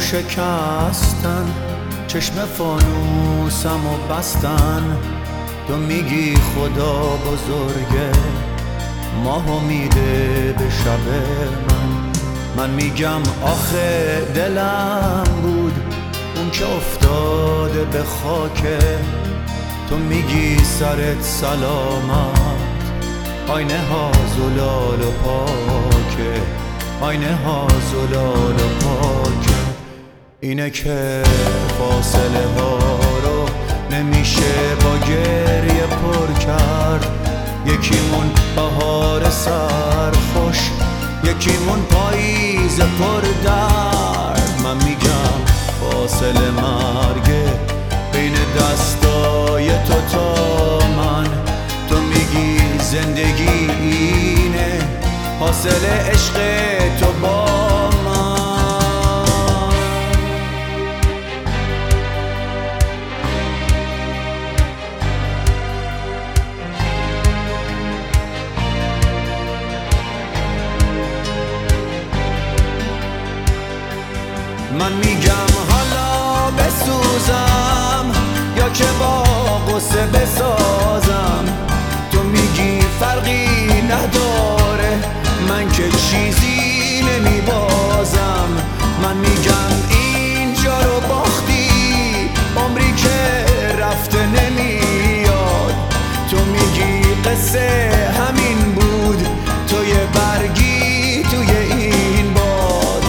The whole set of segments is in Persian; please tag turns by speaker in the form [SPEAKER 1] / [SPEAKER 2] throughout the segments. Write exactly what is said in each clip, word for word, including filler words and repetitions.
[SPEAKER 1] شکستن، چشم فانوسم و بستن. تو میگی خدا بزرگه، ماهو میده به شب من. من میگم آخه دلم بود اون که افتاده به خاکه. تو میگی سرت سلامت، آینه ها زلال و پاکه، آینه ها زلال و پاکه. اینه که فاصله ها رو نمیشه با گریه پر کرد. یکیمون بهار سرخوش، یکیمون پاییز پر درد. من میگم فاصله مرگه بین دستای تو تا من. تو میگی زندگی اینه، حاصل عشق تو با من. من میگم حالا بسوزم یا که با غصه بسازم. تو میگی فرقی نداره، من که چیزی نمیبازم. من میگم اینجا رو باختی، عمری که رفته نمیاد. تو میگی قصه همین بود، تو یه برگی توی این باد.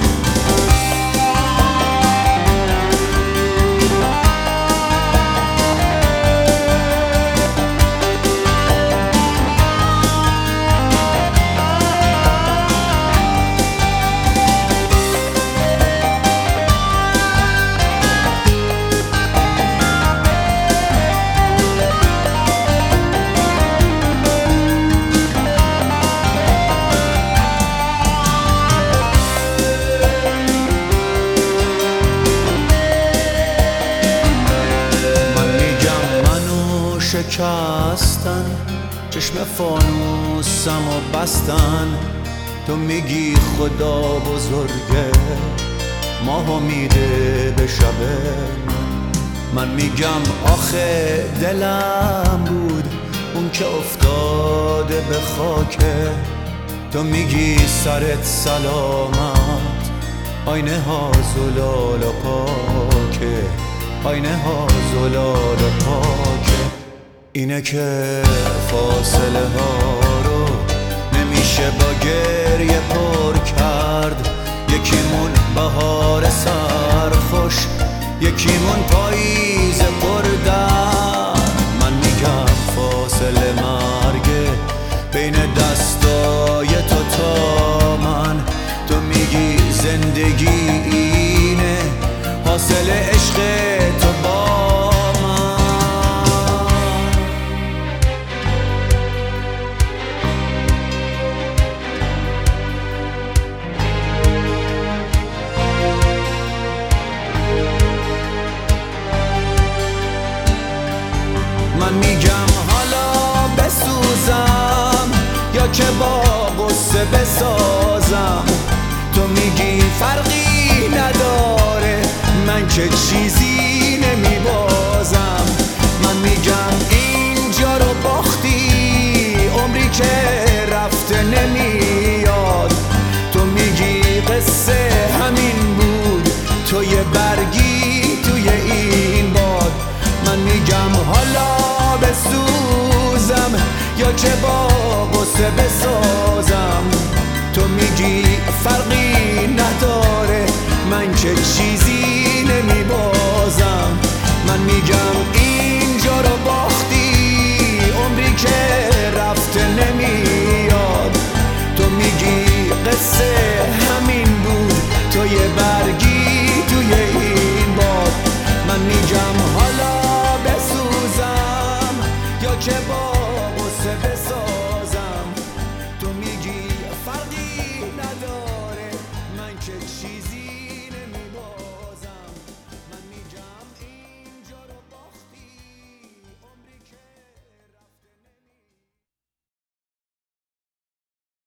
[SPEAKER 1] شکستن، چشم فانوسم و بستن. تو میگی خدا بزرگه، ماهو میده به شب من. من میگم آخه دلم بود اون که افتاده به خاکه. تو میگی سرت سلامت، آینه ها زلال و پاکه، آینه ها زلال و پاکه. اینه که فاصله ها رو نمیشه با گریه پر کرد. یکیمون بهار سرخوش، یکیمون پاییز پر درد. من میگم فاصله مرگه بین دستای تو تا من. تو میگی زندگی اینه، حاصل عشق تو با من میگم حالا بسوزم یا که با غصه بسازم. تو میگی فرقی نداره، من که چیزی نمیبازم. من میگم اینجا رو باختی، عمری که رفته نمیاد. تو میگی قصه همین بود، تو یه برگی توی این باد. من میگم حالا بسوزم یا که با غصه بسازم.